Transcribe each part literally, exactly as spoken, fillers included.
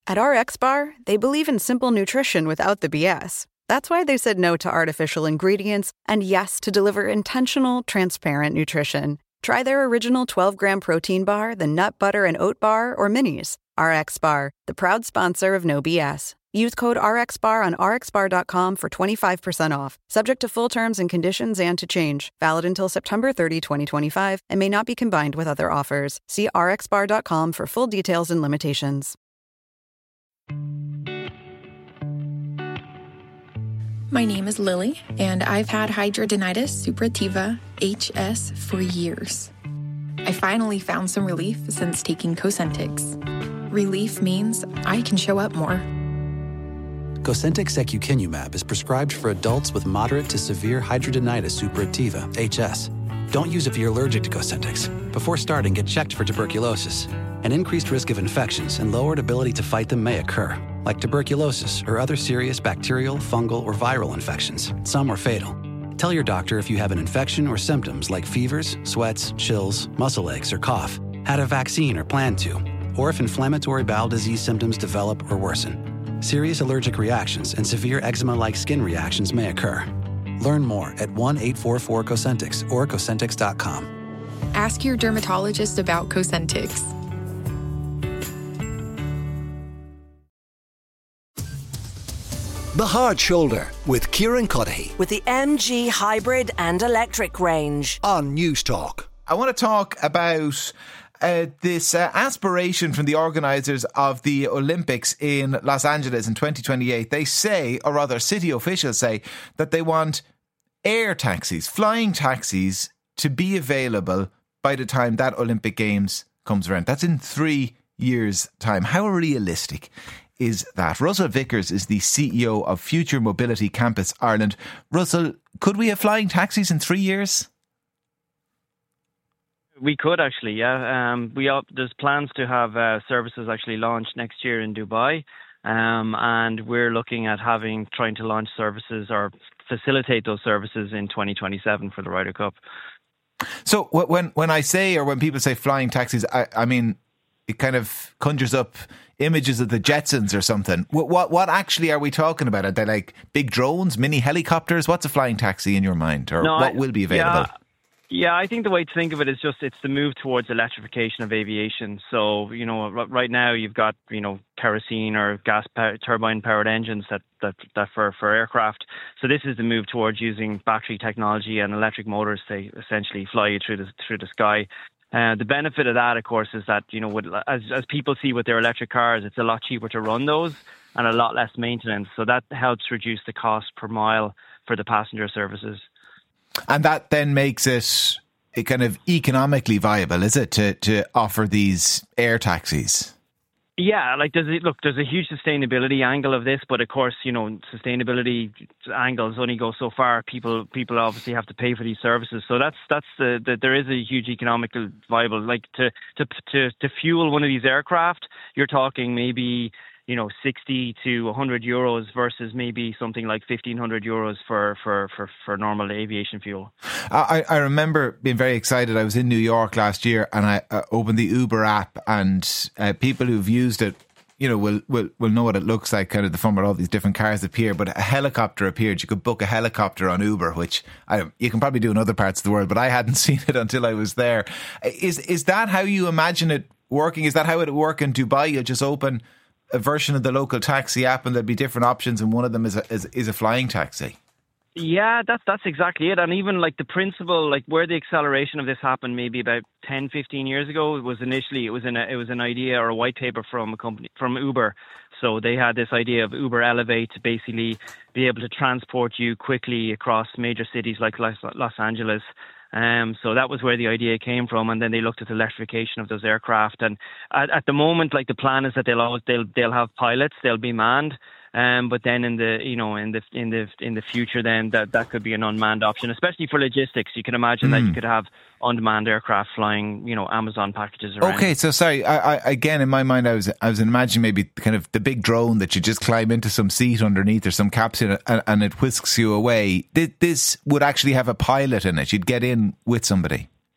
At R X Bar, they believe in simple nutrition without the B S. That's why they said no to artificial ingredients and yes to deliver intentional, transparent nutrition. Try their original twelve-gram protein bar, the nut butter and oat bar, or minis. R X Bar, the proud sponsor of No B S. Use code R X bar on R X bar dot com for twenty-five percent off. Subject to full terms and conditions and to change. Valid until September thirtieth, twenty twenty-five and may not be combined with other offers. See R X bar dot com for full details and limitations. My name is Lily, and I've had hidradenitis suppurativa, H S, for years. I finally found some relief since taking Cosentyx. Relief means I can show up more. Cosentyx secukinumab is prescribed for adults with moderate to severe hidradenitis suppurativa, H S. Don't use if you're allergic to Cosentyx. Before starting, get checked for tuberculosis. An increased risk of infections and lowered ability to fight them may occur, like tuberculosis or other serious bacterial, fungal, or viral infections. Some are fatal. Tell your doctor if you have an infection or symptoms like fevers, sweats, chills, muscle aches, or cough, had a vaccine or plan to, or if inflammatory bowel disease symptoms develop or worsen. Serious allergic reactions and severe eczema-like skin reactions may occur. Learn more at one eight four four Cosentyx or Cosentyx dot com. Ask your dermatologist about Cosentyx. The Hard Shoulder with Kieran Cuddihy with the M G hybrid and electric range on News Talk. I want to talk about uh, this uh, aspiration from the organisers of the Olympics in Los Angeles in twenty twenty-eight. They say, or rather city officials say, that they want air taxis, flying taxis, to be available by the time that Olympic Games comes around. That's in three years' time. How realistic is that? Russell Vickers is the C E O of Future Mobility Campus Ireland. Russell, could we have flying taxis in three years? We could actually, yeah. Um, we all, there's plans to have uh, services actually launched next year in Dubai, um, and we're looking at having trying to launch services or facilitate those services in twenty twenty-seven for the Ryder Cup. So when when I say, or when people say flying taxis, I, I mean, it kind of conjures up images of the Jetsons or something. What, what what actually are we talking about? Are they like big drones, mini helicopters? What's a flying taxi in your mind, or no, what I, will be available? Yeah. Yeah, I think the way to think of it is just it's the move towards electrification of aviation. So, you know, r- right now you've got, you know, kerosene or gas power, turbine powered engines that, that, that for, for aircraft. So this is the move towards using battery technology and electric motors to essentially fly you through the, through the sky. Uh, the benefit of that, of course, is that, you know, with, as, as people see with their electric cars, it's a lot cheaper to run those and a lot less maintenance. So that helps reduce the cost per mile for the passenger services. And that then makes it, it kind of economically viable, is it, to, to offer these air taxis? Yeah, like there's a, look, there's a huge sustainability angle of this, but of course, you know, sustainability angles only go so far. People, people obviously have to pay for these services, so that's that's the, the there is a huge economical viable. Like to to to to fuel one of these aircraft, you're talking maybe, you know, sixty to one hundred euros versus maybe something like fifteen hundred euros for, for, for, for normal aviation fuel. I, I remember being very excited. I was in New York last year and I uh, opened the Uber app, and uh, people who've used it, you know, will, will, will know what it looks like, kind of the fun where all these different cars appear. But a helicopter appeared. You could book a helicopter on Uber, which I, you can probably do in other parts of the world, but I hadn't seen it until I was there. Is, is that how you imagine it working? Is that how it would work in Dubai? You'll just open a version of the local taxi app and there'll be different options, and one of them is a, is, is a flying taxi. Yeah, that's that's exactly it. And even like the principle, like where the acceleration of this happened maybe about ten, fifteen years ago, it was initially it was an it was an idea or a white paper from a company from Uber. So they had this idea of Uber Elevate to basically be able to transport you quickly across major cities like Los, Los Angeles. Um, so that was where the idea came from, and then they looked at the electrification of those aircraft. And at, at the moment, like the plan is that they'll always they'll they'll have pilots, they'll be manned. Um, but then in the you know in the in the in the future, then that, that could be an unmanned option, especially for logistics. You can imagine mm. that you could have unmanned aircraft flying, you know, Amazon packages around. Okay, so sorry, I, I, again in my mind, I was I was imagining maybe kind of the big drone that you just climb into some seat underneath or some capsule and, and it whisks you away. This would actually have a pilot in it. You'd get in with somebody.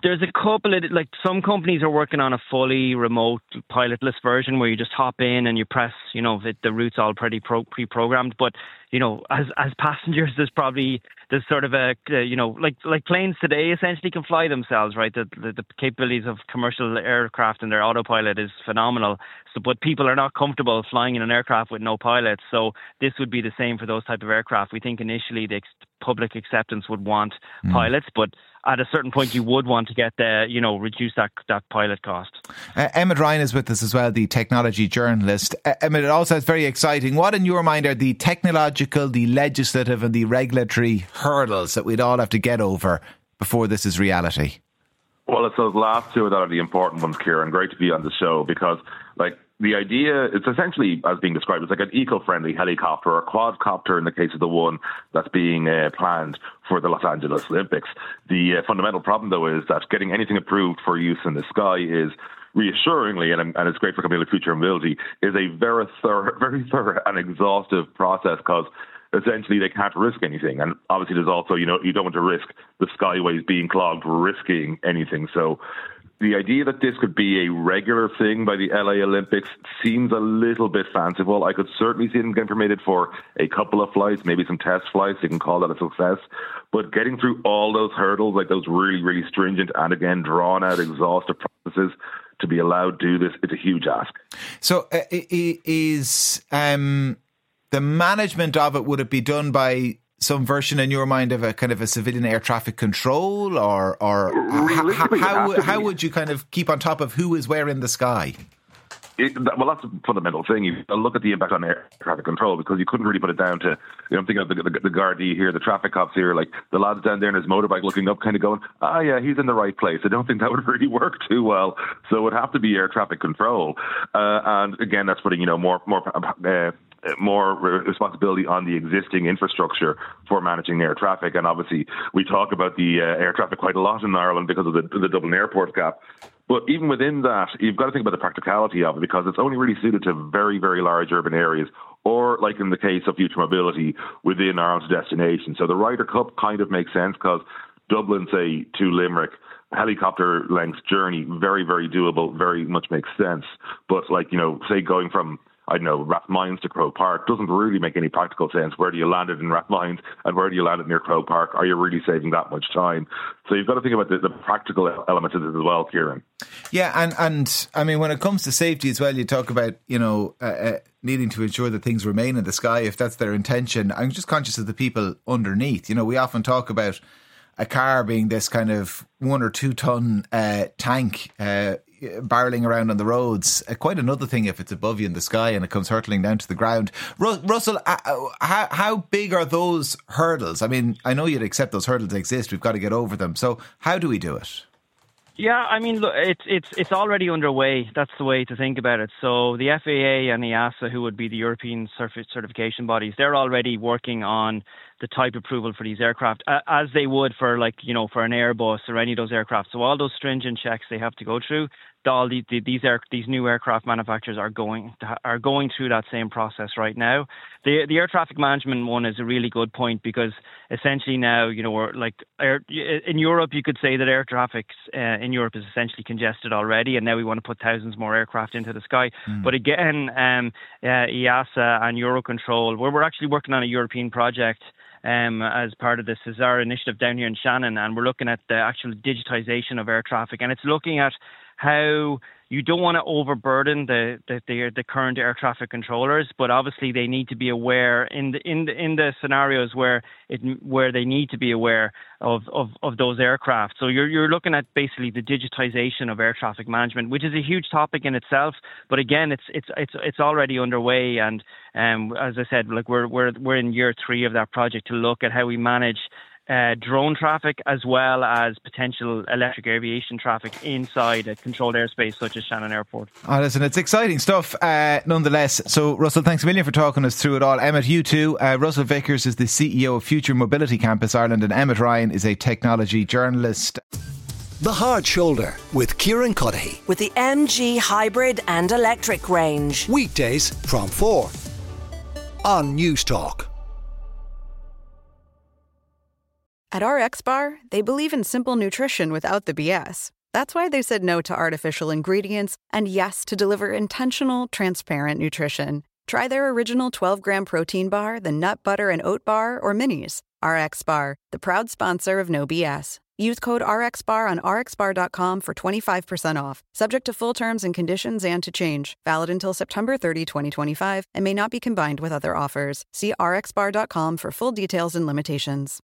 There's a couple of, like, some companies are working on a fully remote pilotless version where you just hop in and you press, you know, the, the route's all pretty pro, pre-programmed. But, you know, as as passengers, there's probably, there's sort of a, uh, you know, like like planes today essentially can fly themselves, right? The, the, the capabilities of commercial aircraft and their autopilot is phenomenal. So, but people are not comfortable flying in an aircraft with no pilot. So this would be the same for those type of aircraft. We think initially the ex- public acceptance would want mm. pilots, but at a certain point you would want to get the, you know, reduce that that pilot cost. Uh, Emmett Ryan is with us as well, the technology journalist. Uh, Emmett, it all sounds very exciting. What in your mind are the technological, the legislative and the regulatory hurdles that we'd all have to get over before this is reality? Well, it's those last two that are the important ones, Kieran. Great to be on the show because, like, the idea, it's essentially, as being described, it's like an eco-friendly helicopter or quadcopter in the case of the one that's being uh, planned for the Los Angeles Olympics. The uh, fundamental problem, though, is that getting anything approved for use in the sky is reassuringly, and, and it's great for company like Future Mobility, is a very thorough, very thorough and exhaustive process because essentially they can't risk anything. And obviously there's also, you know, you don't want to risk the skyways being clogged risking anything. So the idea that this could be a regular thing by the L A Olympics seems a little bit fanciful. I could certainly see them getting permitted for a couple of flights, maybe some test flights. You can call that a success. But getting through all those hurdles, like those really, really stringent and, again, drawn-out, exhaustive processes to be allowed to do this, it's a huge ask. So uh, is um, the management of it, would it be done by some version in your mind of a kind of a civilian air traffic control, or or how, how, how would you kind of keep on top of who is where in the sky? It, well, that's a fundamental thing. You look at the impact on air traffic control because you couldn't really put it down to, you know, I'm thinking of the, the, the Gardaí here, the traffic cops here, like the lads down there in his motorbike looking up kind of going, ah, yeah, he's in the right place. I don't think that would really work too well. So it would have to be air traffic control. Uh, and again, that's putting, you know, more, more, uh, more responsibility on the existing infrastructure for managing air traffic. And obviously we talk about the uh, air traffic quite a lot in Ireland because of the, the Dublin airport gap. But even within that, you've got to think about the practicality of it because it's only really suited to very, very large urban areas, or like in the case of Future Mobility within Ireland's destination. So the Ryder Cup kind of makes sense because Dublin, say, to Limerick, helicopter length journey, very, very doable, very much makes sense. But like, you know, say going from, I don't know, Rathmines to Croke Park doesn't really make any practical sense. Where do you land it in Rathmines and where do you land it near Croke Park? Are you really saving that much time? So you've got to think about the, the practical elements of this as well, Kieran. Yeah, and, and I mean, when it comes to safety as well, you talk about, you know, uh, uh, needing to ensure that things remain in the sky if that's their intention. I'm just conscious of the people underneath. You know, we often talk about a car being this kind of one or two ton uh, tank uh, barreling around on the roads. Uh, quite another thing if it's above you in the sky and it comes hurtling down to the ground. Ru- Russell, uh, how, how big are those hurdles? I mean, I know you'd accept those hurdles exist. We've got to get over them. So how do we do it? Yeah, I mean, look, it's it's it's already underway. That's the way to think about it. So the F A A and EASA, who would be the European certification bodies, they're already working on the type approval for these aircraft, uh, as they would for, like, you know, for an Airbus or any of those aircraft. So all those stringent checks they have to go through, all the, the, these air, these new aircraft manufacturers are going to, are going through that same process right now. The the air traffic management one is a really good point because essentially now, you know, we're like air, in Europe, you could say that air traffic uh, in Europe is essentially congested already, and now we want to put thousands more aircraft into the sky. Mm. But again, um, uh, EASA and Eurocontrol, where we're actually working on a European project. Um, as part of this is our initiative down here in Shannon, and we're looking at the actual digitization of air traffic, and it's looking at how you don't want to overburden the, the the the current air traffic controllers, but obviously they need to be aware in the in the in the scenarios where it where they need to be aware of of, of those aircraft. So you're you're looking at basically the digitization of air traffic management, which is a huge topic in itself. But again, it's it's it's it's already underway, and um, as I said, like we're we're we're in year three of that project to look at how we manage Uh, drone traffic as well as potential electric aviation traffic inside a controlled airspace such as Shannon Airport. Oh, listen, it's exciting stuff uh, nonetheless. So Russell, thanks a million for talking us through it all. Emmett, you too. Uh, Russell Vickers is the C E O of Future Mobility Campus Ireland, and Emmett Ryan is a technology journalist. The Hard Shoulder with Kieran Cuddihy. With the M G hybrid and electric range. Weekdays from four on News Talk. At R X Bar, they believe in simple nutrition without the B S. That's why they said no to artificial ingredients and yes to deliver intentional, transparent nutrition. Try their original twelve-gram protein bar, the nut butter and oat bar, or minis. R X Bar, the proud sponsor of No B S. Use code R X bar on R X bar dot com for twenty-five percent off, subject to full terms and conditions and to change. Valid until September thirtieth, twenty twenty-five, and may not be combined with other offers. See R X bar dot com for full details and limitations.